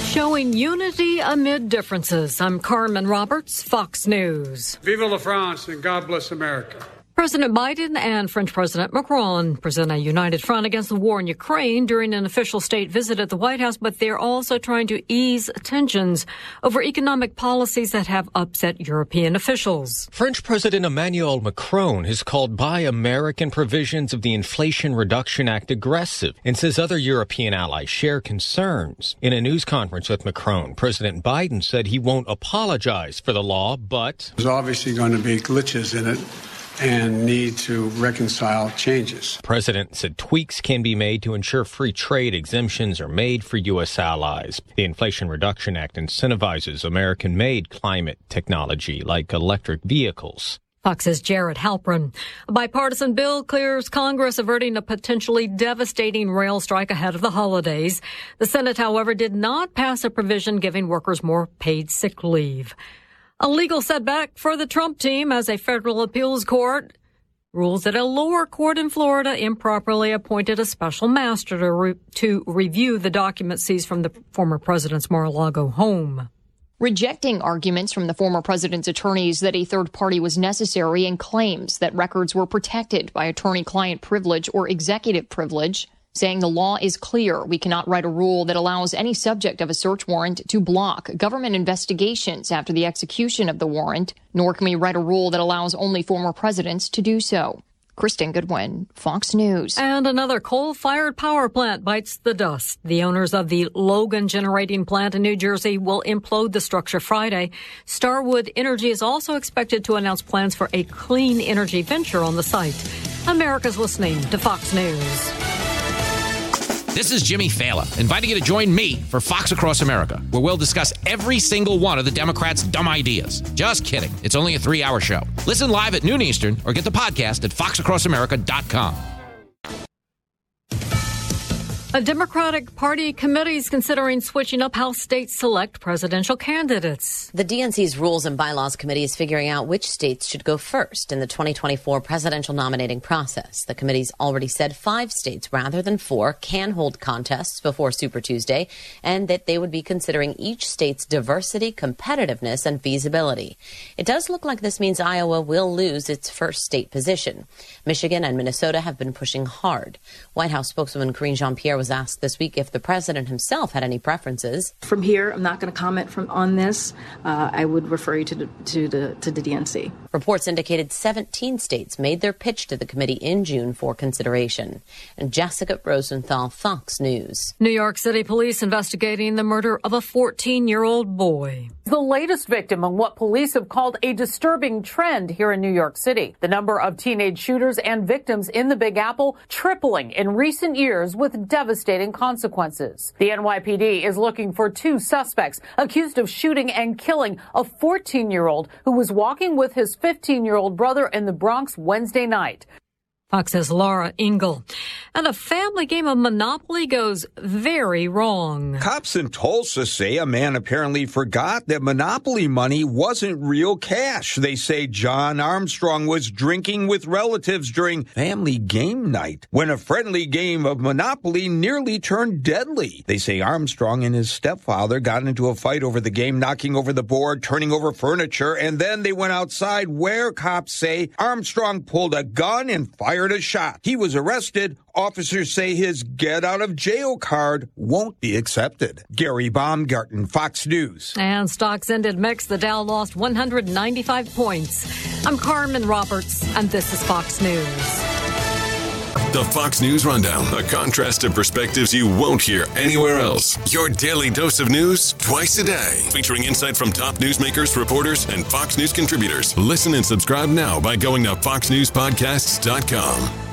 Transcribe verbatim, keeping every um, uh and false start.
Showing unity amid differences. I'm Carmen Roberts, Fox News. Vive la France and God bless America. President Biden and French President Macron present a united front against the war in Ukraine during an official state visit at the White House, but they're also trying to ease tensions over economic policies that have upset European officials. French President Emmanuel Macron has called Buy American provisions of the Inflation Reduction Act aggressive and says other European allies share concerns. In a news conference with Macron, President Biden said he won't apologize for the law, but there's obviously going to be glitches in it and need to reconcile changes. The president said tweaks can be made to ensure free trade exemptions are made for U S allies. The Inflation Reduction Act incentivizes American-made climate technology like electric vehicles. Fox's Jared Halpern. A bipartisan bill clears Congress, averting a potentially devastating rail strike ahead of the holidays. The Senate, however, did not pass a provision giving workers more paid sick leave. A legal setback for the Trump team as a federal appeals court rules that a lower court in Florida improperly appointed a special master to, re- to review the documents seized from the former president's Mar-a-Lago home. Rejecting arguments from the former president's attorneys that a third party was necessary and claims that records were protected by attorney-client privilege or executive privilege, saying the law is clear. We cannot write a rule that allows any subject of a search warrant to block government investigations after the execution of the warrant, nor can we write a rule that allows only former presidents to do so. Kristen Goodwin, Fox News. And another coal-fired power plant bites the dust. The owners of the Logan generating plant in New Jersey will implode the structure Friday. Starwood Energy is also expected to announce plans for a clean energy venture on the site. America's listening to Fox News. This is Jimmy Fallon, inviting you to join me for Fox Across America, where we'll discuss every single one of the Democrats' dumb ideas. Just kidding. It's only a three-hour show. Listen live at noon Eastern or get the podcast at fox across america dot com. A Democratic Party committee is considering switching up how states select presidential candidates. The D N C's Rules and Bylaws Committee is figuring out which states should go first in the twenty twenty-four presidential nominating process. The committee's already said five states rather than four can hold contests before Super Tuesday, and that they would be considering each state's diversity, competitiveness, and feasibility. It does look like this means Iowa will lose its first state position. Michigan and Minnesota have been pushing hard. White House spokeswoman Karine Jean-Pierre was asked this week if the president himself had any preferences. From here, I'm not going to comment from on this. Uh, I would refer you to the, to the to the D N C. Reports indicated seventeen states made their pitch to the committee in June for consideration. And Jessica Rosenthal, Fox News. New York City police investigating the murder of a fourteen-year-old boy. The latest victim in what police have called a disturbing trend here in New York City. The number of teenage shooters and victims in the Big Apple tripling in recent years with devastating devastating consequences. The N Y P D is looking for two suspects accused of shooting and killing a fourteen-year-old who was walking with his fifteen-year-old brother in the Bronx Wednesday night. Fox's Laura Ingle. And a family game of Monopoly goes very wrong. Cops in Tulsa say a man apparently forgot that Monopoly money wasn't real cash. They say John Armstrong was drinking with relatives during family game night when a friendly game of Monopoly nearly turned deadly. They say Armstrong and his stepfather got into a fight over the game, knocking over the board, turning over furniture, and then they went outside where cops say Armstrong pulled a gun and fired a shot. He was arrested. Officers say his get-out-of-jail card won't be accepted. Gary Baumgarten, Fox News. And stocks ended mixed. The Dow lost one hundred ninety-five points. I'm Carmen Roberts, and this is Fox News. The Fox News Rundown, a contrast of perspectives you won't hear anywhere else. Your daily dose of news twice a day, featuring insight from top newsmakers, reporters, and Fox News contributors. Listen and subscribe now by going to fox news podcasts dot com.